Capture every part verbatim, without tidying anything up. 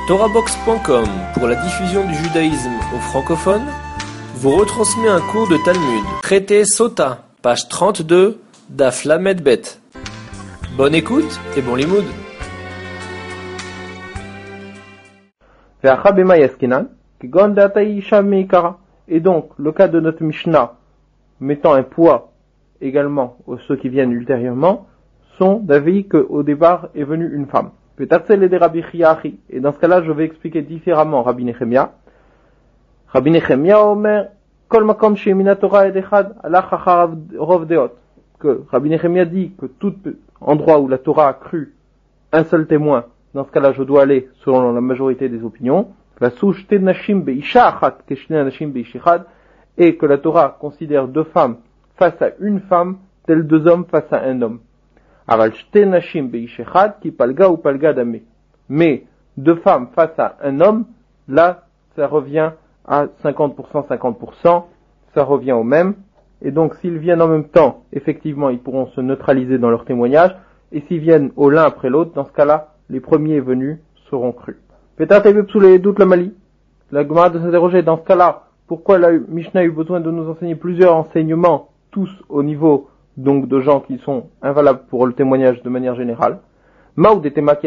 Torahbox point com, pour la diffusion du judaïsme aux francophones, vous retransmet un cours de Talmud, traité Sota, page trente-deux, Daf Lamed Bet. Bonne écoute et bon limoud. Et donc, le cas de notre Mishnah, mettant un poids également aux ceux qui viennent ultérieurement, sont d'avis qu'au départ est venue une femme. Et dans ce cas-là, je vais expliquer différemment Rabbi Nechemia. Rabbi Nechemia omer, kol makom she'emina Torah ed echad, alach acharav rov deot. Que Rabbi Nechemia dit que tout endroit où la Torah a cru un seul témoin, dans ce cas-là, je dois aller selon la majorité des opinions. Et que la Torah considère deux femmes face à une femme, tels deux hommes face à un homme. Mais deux femmes face à un homme, là, ça revient à cinquante pour cent, cinquante pour cent, ça revient au même. Et donc, s'ils viennent en même temps, effectivement, ils pourront se neutraliser dans leur témoignage. Et s'ils viennent au l'un après l'autre, dans ce cas-là, les premiers venus seront crus. Peut-être sous les doutes la Mali. La Gemara de s'interroger dans ce cas-là, pourquoi la Mishnah a eu besoin de nous enseigner plusieurs enseignements, tous au niveau donc de gens qui sont invalables pour le témoignage de manière générale. Parce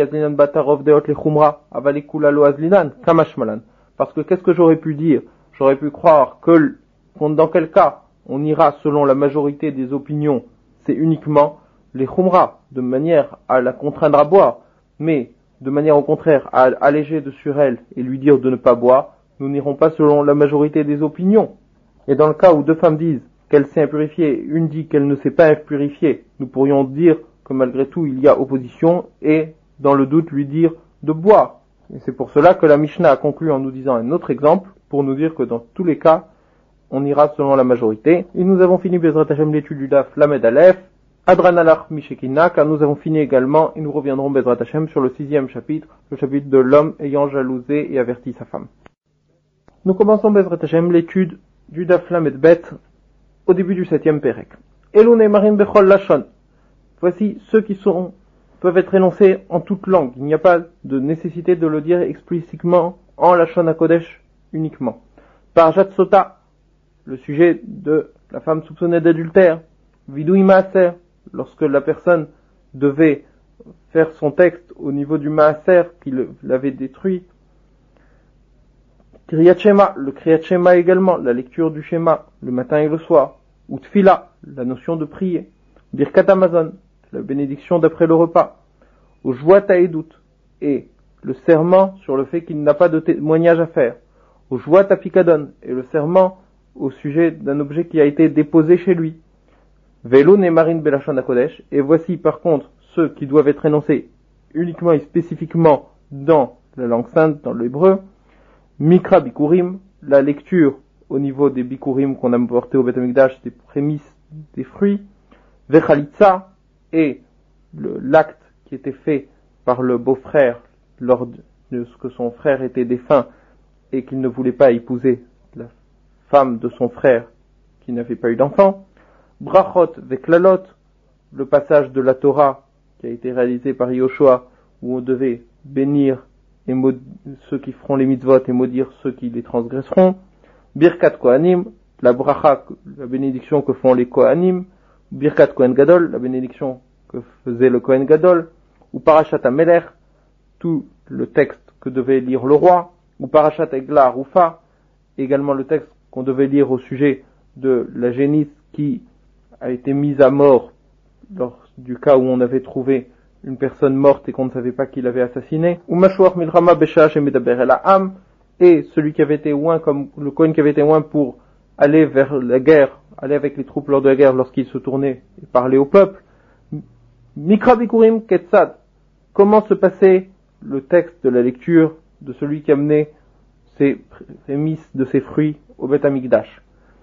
que qu'est-ce que j'aurais pu dire? J'aurais pu croire que dans quel cas on ira selon la majorité des opinions, c'est uniquement les khumra, de manière à la contraindre à boire, mais de manière au contraire à alléger de sur elle et lui dire de ne pas boire, nous n'irons pas selon la majorité des opinions. Et dans le cas où deux femmes disent qu'elle s'est impurifiée, une dit qu'elle ne s'est pas impurifiée, nous pourrions dire que malgré tout il y a opposition et dans le doute lui dire de boire. Et c'est pour cela que la Mishnah a conclu en nous disant un autre exemple pour nous dire que dans tous les cas on ira selon la majorité. Et nous avons fini Bezrat Hashem l'étude du Daf Lamed Aleph, Adran Alach Mishekina, car nous avons fini également et nous reviendrons Bezrat Hashem sur le sixième chapitre, le chapitre de l'homme ayant jalousé et averti sa femme. Nous commençons Bezrat Hashem l'étude du Daf Lamed Bet au début du septième Perek. Elune Marim Bechol Lashon. Voici ceux qui sont, peuvent être énoncés en toute langue. Il n'y a pas de nécessité de le dire explicitement en Lashon HaKodesh uniquement. Parashat Sota, le sujet de la femme soupçonnée d'adultère. Vidui Maaser, lorsque la personne devait faire son texte au niveau du Maaser qui l'avait détruit. Kriyat Shema, le Kriyat Shema également, la lecture du Shema, le matin et le soir. Ou Tfila, la notion de prier. Birkat Hamazon, la bénédiction d'après le repas. Ou Jvoat Haedut, et le serment sur le fait qu'il n'a pas de témoignage à faire. Ou Jvoat Apikadon, et le serment au sujet d'un objet qui a été déposé chez lui. Velo Nemarin Belashon HaKodesh, et voici par contre ceux qui doivent être énoncés uniquement et spécifiquement dans la langue sainte, dans l'hébreu. Mikra Bikurim, la lecture au niveau des Bikurim qu'on a porté au Beth Amikdash, des prémices, des fruits. Vechalitza, et le, l'acte qui était fait par le beau-frère lors de ce que son frère était défunt et qu'il ne voulait pas épouser la femme de son frère qui n'avait pas eu d'enfant. Brachot Veklalot, le passage de la Torah qui a été réalisé par Yoshua où on devait bénir et maud- ceux qui feront les mitzvot et maudire ceux qui les transgresseront. Birkat Kohanim, la bracha, la bénédiction que font les Kohanim. Birkat Kohen Gadol, la bénédiction que faisait le Kohen Gadol. Ou Parashat HaMelech, tout le texte que devait lire le roi. Ou Parashat Egla Rufa, également le texte qu'on devait lire au sujet de la génisse qui a été mise à mort lors du cas où on avait trouvé une personne morte et qu'on ne savait pas qui l'avait assassinée. Ou Mashuach Milchama Beshash et Medaber El Ha'am, et celui qui avait été oint, comme le Kohen qui avait été oint pour aller vers la guerre, aller avec les troupes lors de la guerre lorsqu'il se tournait et parlait au peuple. Mikra Bikurim Ketzad, comment se passait le texte de la lecture de celui qui amenait ses prémices de ses fruits au Beth Amikdash.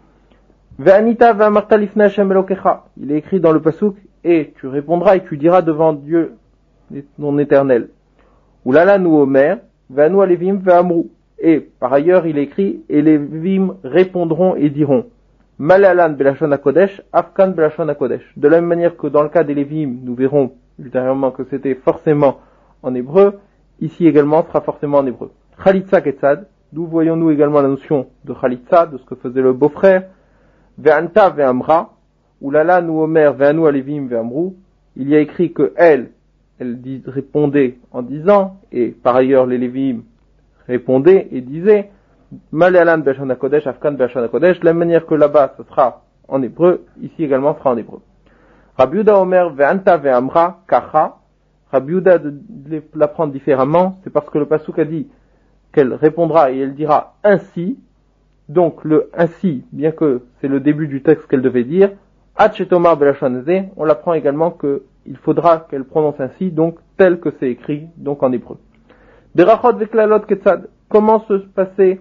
Ve'anita ve'amarta lifnei Hashem Elokecha, il est écrit dans le pasuk, et tu répondras et tu diras devant Dieu, ton éternel. Oulala nu omer, ve'anu alevim ve'amru, et par ailleurs il est écrit, et les Lévim répondront et diront, Malalan belashon hakodesh, afkan belashon hakodesh. De la même manière que dans le cas des Lévim, nous verrons ultérieurement que c'était forcément en hébreu, ici également sera forcément en hébreu. Chalitza ketzad, d'où voyons-nous également la notion de chalitza, de ce que faisait le beau-frère. Ve'anta ve'amra, ou lala nous omer ve'anu alevim ve'amru, il y a écrit que elle, elle dit, répondait en disant, et par ailleurs les Lévim répondaient et disaient, Malalan be'ashana kodesh, Afkan be'ashana kodesh, de la manière que là-bas ce sera en hébreu, ici également sera en hébreu. Rabbi Yehuda omer ve'anta ve'amra kacha, Rabbi Yehuda de l'apprendre différemment, c'est parce que le pasuk a dit qu'elle répondra et elle dira ainsi, donc le ainsi, bien que c'est le début du texte qu'elle devait dire, Hatchetomar belashonazé, on l'apprend également qu'il faudra qu'elle prononce ainsi, donc tel que c'est écrit, donc en hébreu. Derachot veklalot ketzad, comment se passait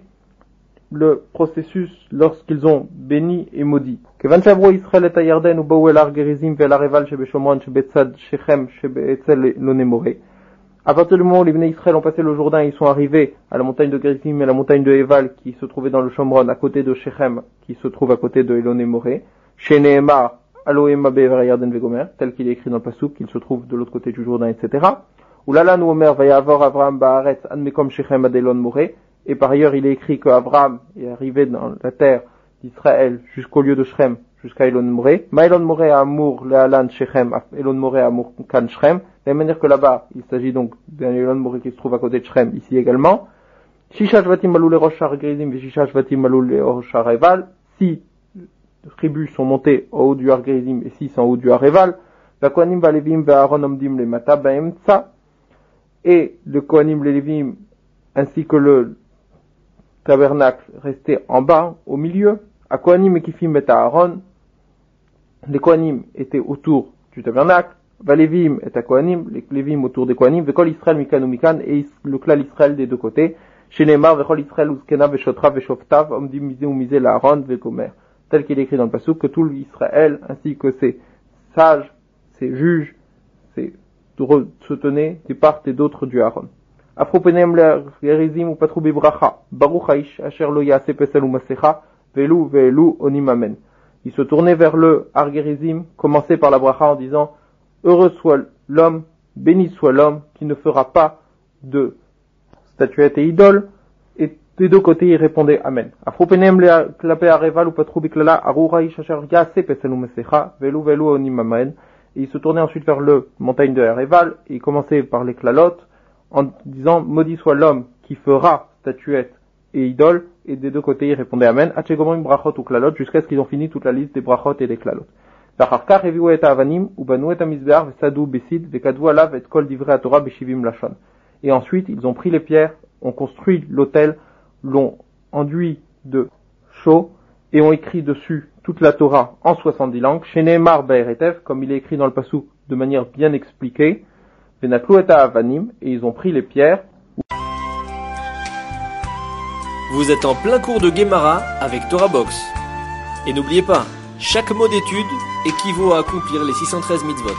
le processus lorsqu'ils ont béni et maudit. Kevan shavro Israël et Yarden ou baou el argerizim vel areval shebeshomron shebetzad shechem shebetzel lonemore. À partir du moment où les bénis Israël ont passé le Jourdain, ils sont arrivés à la montagne de Gerizim et la montagne de Eval qui se trouvait dans le Shomron à côté de Shechem qui se trouve à côté de Eloné-Moré. Chez Nehemar, Aloema Be'er Yarden Vegomer, tel qu'il est écrit dans le Pasuk, qu'il se trouve de l'autre côté du Jourdain, et cetera. Ou Lala nous Omer Vayavor Avraham Ba'aretz Admekom Shechem ad Elon-Moré. Et par ailleurs, il est écrit que Abraham est arrivé dans la terre d'Israël jusqu'au lieu de Shrem, jusqu'à Elon-Moré. Ma Elon-Moré a Amour Le'alan Shechem, Elon-Moré a Amour Kan Shrem. De la manière que là-bas, il s'agit donc d'un Elon-Moré qui se trouve à côté de Shrem, ici également. Shisha Shvatim Malou le Rosh Har-Gerizim et Shisha Shvatim Malou le Rosh Har-Eval. Si tribus sont montées au haut du Har-Gerizim et six en haut du Har-Eval, la Kohanim va Levim va Aaron Omdim le Mata Ba'emtsa. Et le Kohanim les Levim ainsi que le tabernacle restait en bas, au milieu. À Kohanim et Kifim et Aaron, les Kohanim étaient autour du tabernacle. Valevim et à Kohanim, les Lévim autour des Kohanim, Vekol Israël Mikan ou Mikan, et le clan Israël des deux côtés. Chez Neymar, Vekol Israël Uzkena Veshotra Veshoftav, Omdim Misé ou Misé la Aaron, Vegomer. Tel qu'il est écrit dans le Pasuk, que tout l'Israël, ainsi que ses sages, ses juges, ses se tenaient des parts et d'autres du Aaron. Afropenem l'Erizim ou Patrou Bibracha, Baruch Haish, Asher lo Yase Pesel ou Masecha, Velu Velu Onim Amen. Il se tournait vers le Har-Gerizim, commençait par la bracha en disant, heureux soit l'homme, béni soit l'homme, qui ne fera pas de statuettes et idoles, et des deux côtés il répondait Amen. Afropenem l'Ape Areval ou Patrou Biklala, Arura Haish, Asher Yase Pesel ou Masecha, Velu Velu Onim Amen. Et il se tournait ensuite vers le montagne de Areval, et il commençait par les klalotes, en disant, maudit soit l'homme qui fera statuette et idole, et des deux côtés il répondait Amen, Hachegomrim brachot ou klalot, jusqu'à ce qu'ils ont fini toute la liste des brachot et des klalot. Vacharkar eviu et avanim, ou banu et amizbear, vesadou besid, vekadou alav et kol divrei à Torah beshivim lachon. Et ensuite, ils ont pris les pierres, ont construit l'autel, l'ont enduit de chaux, et ont écrit dessus toute la Torah en soixante-dix langues, chez Nehemar Be'eretev, comme il est écrit dans le Pasuk de manière bien expliquée, Venatlu et avanim, et ils ont pris les pierres. Vous êtes en plein cours de Gemara avec Torah Box. Et n'oubliez pas, chaque mot d'étude équivaut à accomplir les six cent treize mitzvot.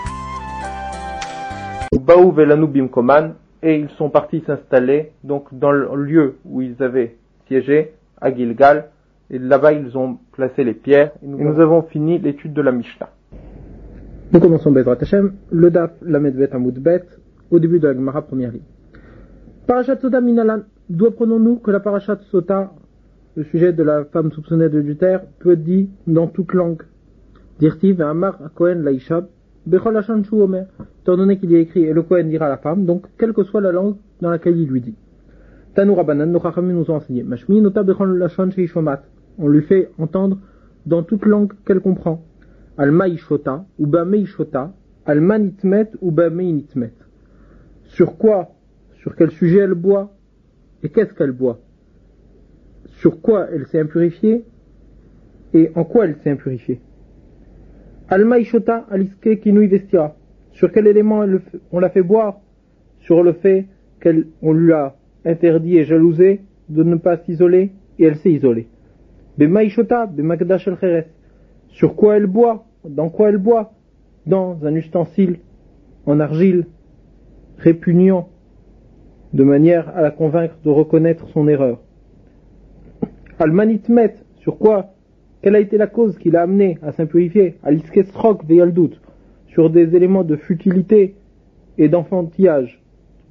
Baou velanu bimkoman, et ils sont partis s'installer donc dans le lieu où ils avaient siégé, à Gilgal, et là-bas ils ont placé les pierres, et nous, et nous avons fini l'étude de la Mishnah. Nous commençons Bezrat Hashem, le Daf Lamed Bet Amud Bet, au début de la Gemara, première ligne. Parashat Sota Minalan, d'où apprenons-nous que la Parashat Sota, le sujet de la femme soupçonnée d'adultère, peut être dit dans toute langue. Dirtiv Amar Kohen Laishab, Bechol Hashan Shu Omer, étant donné qu'il y a écrit et le Kohen dira à la femme, donc quelle que soit la langue dans laquelle il lui dit. Tanu Rabbanan, nos Chachamim nous ont enseigné, Mashmi Nota Bechol Hashan Sheishomat, on lui fait entendre dans toute langue qu'elle comprend. Alma Ishota, ou Bame Ishota, Alma Nitmet, ou Bame Nitmet. Sur quoi, sur quel sujet elle boit, et qu'est-ce qu'elle boit? Sur quoi elle s'est impurifiée, et en quoi elle s'est impurifiée? Alma Ishota, Aliske Kinui Vestira. Sur quel élément elle, on l'a fait boire? Sur le fait qu'on lui a interdit et jalousé de ne pas s'isoler, et elle s'est isolée. Bema Ishota, Bemakdash El Cheres. Sur quoi elle boit? Dans quoi elle boit? Dans un ustensile en argile répugnant, de manière à la convaincre de reconnaître son erreur. Almanitmet, sur quoi? Quelle a été la cause qui l'a amené à s'impurifier? Aliskesrok veyaldout, sur des éléments de futilité et d'enfantillage.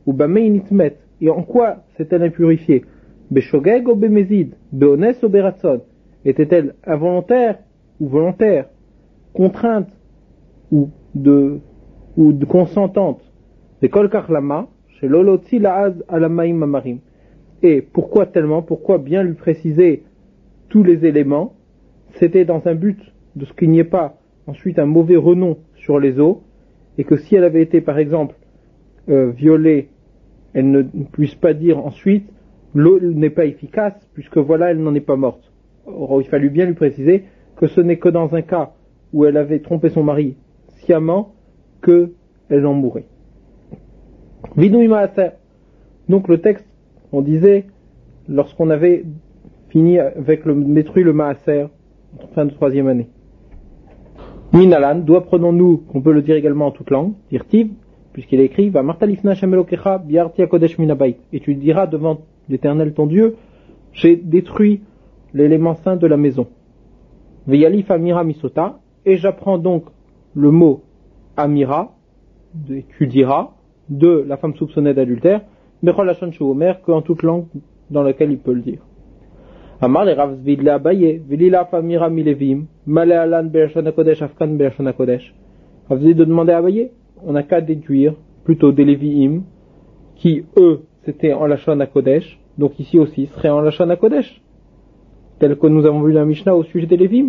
ou bamei nitmet, et en quoi s'est-elle impurifiée? Beshogeg ou bemezid, beones ou beratson, était-elle involontaire ou volontaire, contrainte ou de, ou de consentante? Bekol karlama, chez l'olotzi laaz alamaim mamarim. Et pourquoi tellement, pourquoi bien lui préciser tous les éléments? C'était dans un but de ce qu'il n'y ait pas ensuite un mauvais renom sur les eaux, et que si elle avait été par exemple euh, violée, elle ne puisse pas dire ensuite l'eau n'est pas efficace puisque voilà elle n'en est pas morte. Or, il fallut bien lui préciser que ce n'est que dans un cas où elle avait trompé son mari sciemment que elle en mourrait. Vidouï maaser. Donc le texte, on disait lorsqu'on avait fini avec le détruit le maaser en fin de troisième année. Minalan, d'où apprenons-nous, qu'on peut le dire également en toute langue, dirtiv, puisqu'il est écrit, va martalifna shamelokecha biarti akodesh minabait, et tu diras devant l'Éternel ton Dieu, j'ai détruit l'élément saint de la maison. Veyalif amira misota, et j'apprends donc le mot amira, tu diras, de la femme soupçonnée d'adultère, bechol hashon shu omer, qu'en toute langue dans laquelle il peut le dire. Amar le Rav Zvid le Abaye, Velila Famira Milevim, Male Alan Be'ashana Kodesh, Afkan Be'ashana Kodesh. Rav Zvid de demander à Abaye, on n'a qu'à déduire plutôt des Lévi'im, qui eux, c'était en Lashon Kodesh, donc ici aussi serait en Lashon Kodesh, tel que nous avons vu la Mishnah au sujet des Lévi'im.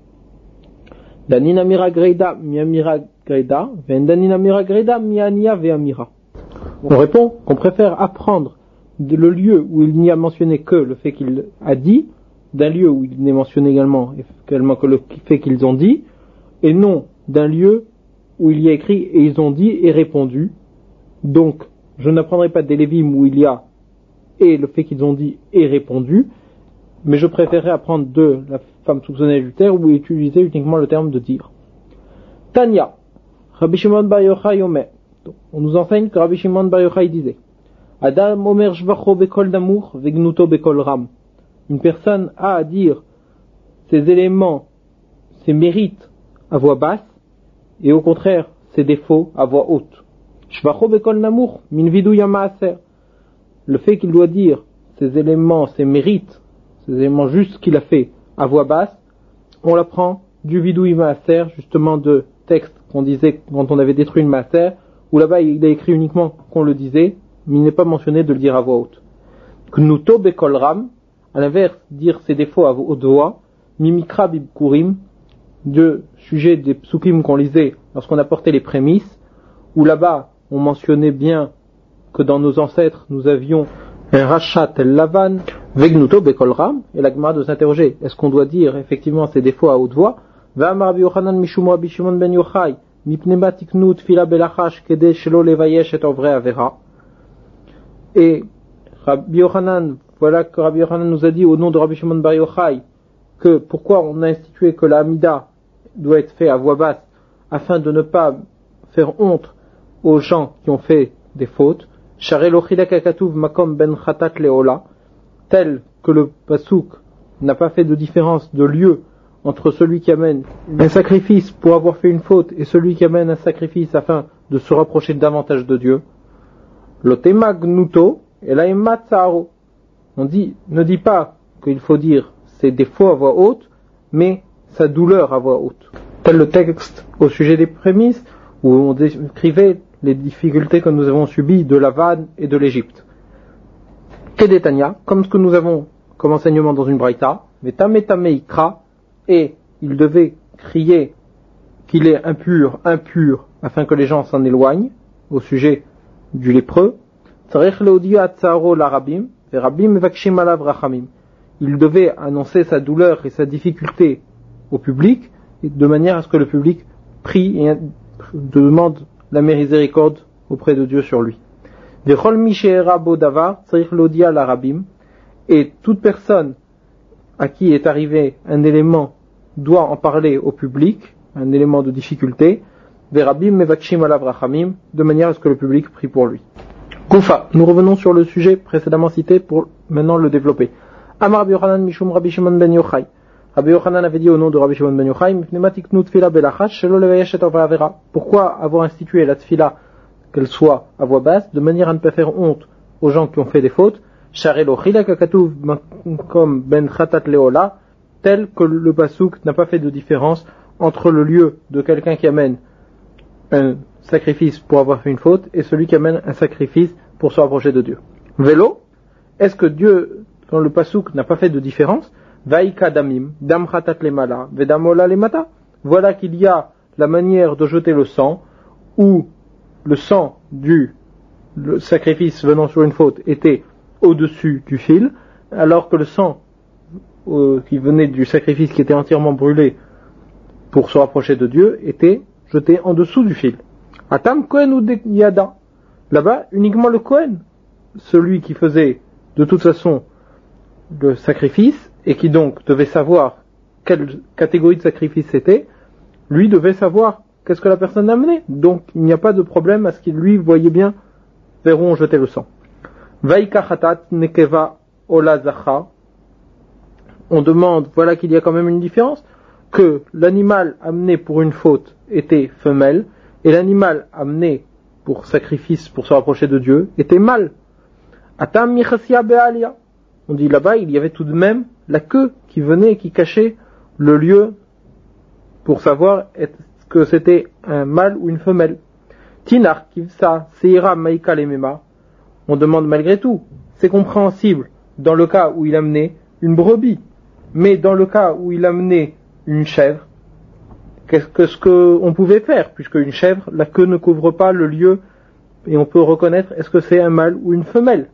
Danina Mira Greida, Miamira Greida, Vendanina Mira Greida, Miania Ve'amira. On répond qu'on préfère apprendre le lieu où il n'y a mentionné que le fait qu'il a dit, d'un lieu où il n'est mentionné également, également que le fait qu'ils ont dit, et non d'un lieu où il y a écrit et ils ont dit et répondu. Donc, je n'apprendrai pas des Lévim où il y a et le fait qu'ils ont dit et répondu, mais je préférerais apprendre de la femme soupçonnée d'adultère où il utilisait uniquement le terme de dire. Tanya, Rabbi Shimon bar Yochai Omer. On nous enseigne que Rabbi Shimon bar Yochai disait Adam Omer Shvacho Bekol Damour Vegnuto Bekol Ram. Une personne a à dire ses éléments, ses mérites à voix basse, et au contraire ses défauts à voix haute. Shvacho Bekol Damour Min Vidou Yamaaser. Le fait qu'il doit dire ses éléments, ses mérites, ses éléments justes qu'il a fait à voix basse, on l'apprend du Vidou Yamaaser, justement de texte qu'on disait quand on avait détruit le Maaser, où là-bas il a écrit uniquement qu'on le disait, mais il n'est pas mentionné de le dire à voix haute. Knuto bekol ram, à l'inverse, dire ses défauts à haute voix, mimikra bibkurim, de sujet des psukim qu'on lisait lorsqu'on apportait les prémices, où là-bas on mentionnait bien que dans nos ancêtres nous avions un rachat el lavan, vegnuto bekol ram, et la Gemara de s'interroger, est-ce qu'on doit dire effectivement ses défauts à haute voix? Va'amar Rabbi Yochanan mishumo Rabbi Shimon ben Yochai, mipnema tiknu tfila belachash kede shelo levayesh et ovre avera. Et Rabbi Yochanan, voilà que Rabbi Yochanan nous a dit au nom de Rabbi Shimon bar Yochai que pourquoi on a institué que la Hamida doit être fait à voix basse afin de ne pas faire honte aux gens qui ont fait des fautes. Makom ben Khatat Leola, tel que le Pasuk n'a pas fait de différence de lieu entre celui qui amène un sacrifice pour avoir fait une faute et celui qui amène un sacrifice afin de se rapprocher davantage de Dieu. L'otema gnuto et la emma tsaro. On dit, ne dit pas qu'il faut dire ses défauts à voix haute, mais sa douleur à voix haute. Tel le texte au sujet des prémices, où on décrivait les difficultés que nous avons subies de la vanne et de l'Égypte. Kedetania, comme ce que nous avons comme enseignement dans une braïta, metametamekra, et il devait crier qu'il est impur, impur, afin que les gens s'en éloignent, au sujet du lépreux. Il devait annoncer sa douleur et sa difficulté au public, de manière à ce que le public prie et demande la miséricorde auprès de Dieu sur lui. Et toute personne à qui est arrivé un élément doit en parler au public, un élément de difficulté, de manière à ce que le public prie pour lui. Koufa, nous revenons sur le sujet précédemment cité pour maintenant le développer. Amar Rabbi Yochanan Mishum Rabbi Shimon ben Yochai. Rabbi Yochanan avait dit au nom de Rabbi Shimon ben Yochai, pourquoi avoir institué la tfila qu'elle soit à voix basse, de manière à ne pas faire honte aux gens qui ont fait des fautes, comme ben khatat leola, tel que le pasouk n'a pas fait de différence entre le lieu de quelqu'un qui amène un sacrifice pour avoir fait une faute et celui qui amène un sacrifice pour se rapprocher de Dieu. Vélo, est-ce que Dieu, dans le pasouk, n'a pas fait de différence? Vaïka damim, dam khatat lemala, vedamola lemata. Voilà qu'il y a la manière de jeter le sang, où le sang du le sacrifice venant sur une faute était au-dessus du fil, alors que le sang euh, qui venait du sacrifice qui était entièrement brûlé pour se rapprocher de Dieu était jeté en dessous du fil. Atam Kohen ou Yada. Là-bas, uniquement le Kohen, celui qui faisait de toute façon le sacrifice et qui donc devait savoir quelle catégorie de sacrifice c'était, lui devait savoir qu'est-ce que la personne a amené. Donc il n'y a pas de problème à ce qu'il lui voyait bien vers où on jetait le sang. Vaïka Khatat Nekeva Ola Zacha. On demande, voilà qu'il y a quand même une différence, que l'animal amené pour une faute était femelle et l'animal amené pour sacrifice, pour se rapprocher de Dieu, était mâle. Atam Michasia Be'alia. On dit là-bas, il y avait tout de même la queue qui venait et qui cachait le lieu pour savoir est-ce que c'était un mâle ou une femelle. Tinar Kivsa Seira Maïka Lemema. On demande malgré tout, c'est compréhensible dans le cas où il amenait une brebis, mais dans le cas où il amenait une chèvre, qu'est-ce que ce qu'on pouvait faire, puisque une chèvre, la queue ne couvre pas le lieu et on peut reconnaître est-ce que c'est un mâle ou une femelle.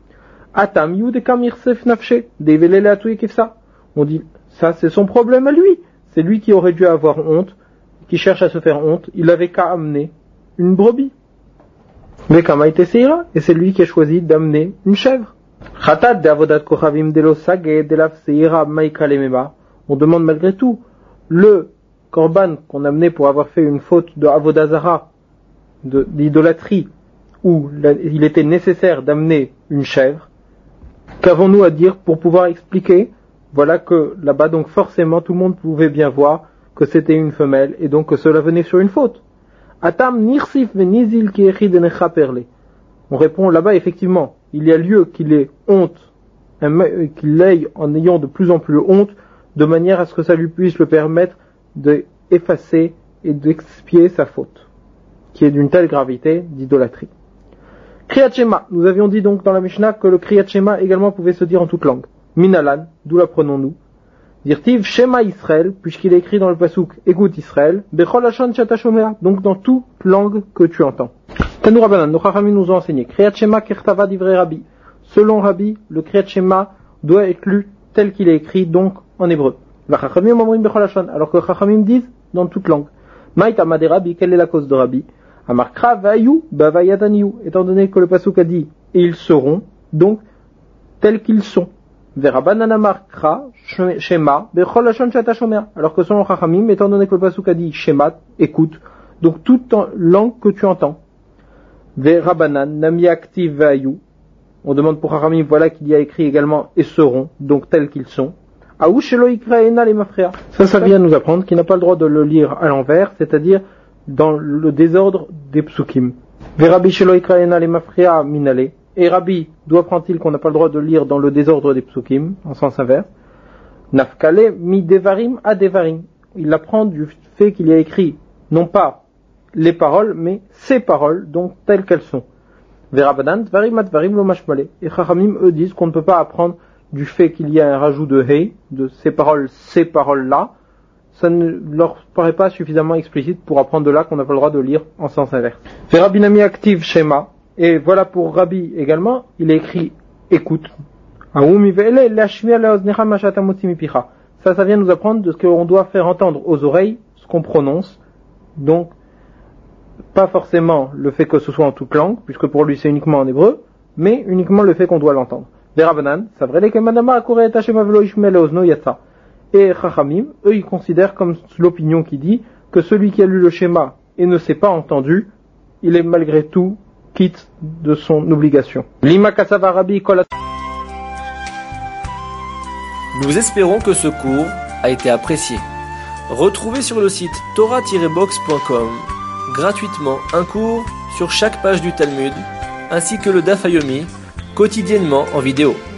Atam Yudekam Irsef Nafshe, Develele Atouye Kifsa. On dit, ça c'est son problème à lui, c'est lui qui aurait dû avoir honte, qui cherche à se faire honte, il avait qu'à amener une brebis. Mais comme a été Seira, et c'est lui qui a choisi d'amener une chèvre. Khatat de Avodat Kochavim de l'Osage de la Seira Maïka Lemema. On demande malgré tout, le korban qu'on amenait pour avoir fait une faute de Avodazara, de, d'idolâtrie, où il était nécessaire d'amener une chèvre, qu'avons-nous à dire pour pouvoir expliquer? Voilà que là-bas, donc forcément, tout le monde pouvait bien voir que c'était une femelle, et donc que cela venait sur une faute. Atam nirsif venizil ki echi denecha perle. On répond là-bas, effectivement, il y a lieu qu'il ait honte, qu'il l'aille en ayant de plus en plus honte, de manière à ce que ça lui puisse le permettre d'effacer et d'expier sa faute, qui est d'une telle gravité d'idolâtrie. Kriyat Shema, nous avions dit donc dans la Mishnah que le Kriyat Shema également pouvait se dire en toute langue. Minalan, d'où l'apprenons-nous? Dirtiv Shema Israël, puisqu'il est écrit dans le pasouk, écoute Israël, Bechol Hashon Shata Shomea, donc dans toute langue que tu entends. Tanu Rabbanan, nos Chachamim nous ont enseigné, Kriyat Shema Kertava Divrei Rabbi. Selon Rabbi, le Kriyat Shema doit être lu tel qu'il est écrit, donc en hébreu. Chachamim Omrim Bechol Hashon, alors que Chachamim disent dans toute langue. Maïtama de Rabbi, quelle est la cause de Rabbi? Amarkra Vayu Bavayadaniyu, étant donné que le pasouk a dit, et ils seront, donc, tels qu'ils sont. Verabanan Amarkra Shema Bechol Hashon Shata Shomer, alors que selon Chachamim, étant donné que le pasouk a dit, Shema, écoute, donc toute langue que tu entends. Verabanan Nami Aktiv Vayu, on demande pour Chachamim, voilà qu'il y a écrit également, et seront, donc tels qu'ils sont. Ça, ça vient nous apprendre qu'il n'a pas le droit de le lire à l'envers, c'est-à-dire dans le désordre des psukim. Et Rabbi, d'où apprend-il qu'on n'a pas le droit de lire dans le désordre des psukim, en sens inverse? Nafkale mi devarim a devarim. Il apprend du fait qu'il y a écrit, non pas les paroles, mais ces paroles, donc telles qu'elles sont. Verabanan dvarim a dvarim lo mashmale. Et Chachamim, eux, disent qu'on ne peut pas apprendre du fait qu'il y a un rajout de hey, de ces paroles, ces paroles-là, ça ne leur paraît pas suffisamment explicite pour apprendre de là qu'on n'a pas le droit de lire en sens inverse. Fait Rabbi Nami active Shema, et voilà pour Rabbi également, il est écrit écoute. Ça, ça vient nous apprendre de ce qu'on doit faire entendre aux oreilles, ce qu'on prononce, donc pas forcément le fait que ce soit en toute langue, puisque pour lui c'est uniquement en hébreu, mais uniquement le fait qu'on doit l'entendre. Et Chachamim, eux, ils considèrent comme l'opinion qui dit que celui qui a lu le schéma et ne s'est pas entendu, il est malgré tout quitte de son obligation. Nous espérons que ce cours a été apprécié. Retrouvez sur le site torah tiret box point com gratuitement un cours sur chaque page du Talmud, ainsi que le Daf Yomi, quotidiennement en vidéo.